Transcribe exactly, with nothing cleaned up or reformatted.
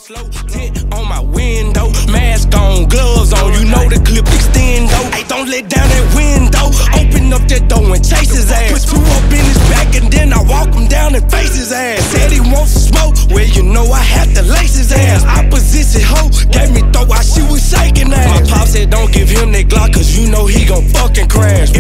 slow, tint on my window, mask on, gloves on, you know the clip extend though. Hey, don't let down that window, open up that door and chase his ass. Put two up in his back and then I walk him down and face his ass. Said he wants some smoke, well you know I had to lace his ass. Opposition hoe, gave me throw while she was shaking ass. My pop said don't give him that Glock cause you know he gon' fucking crash.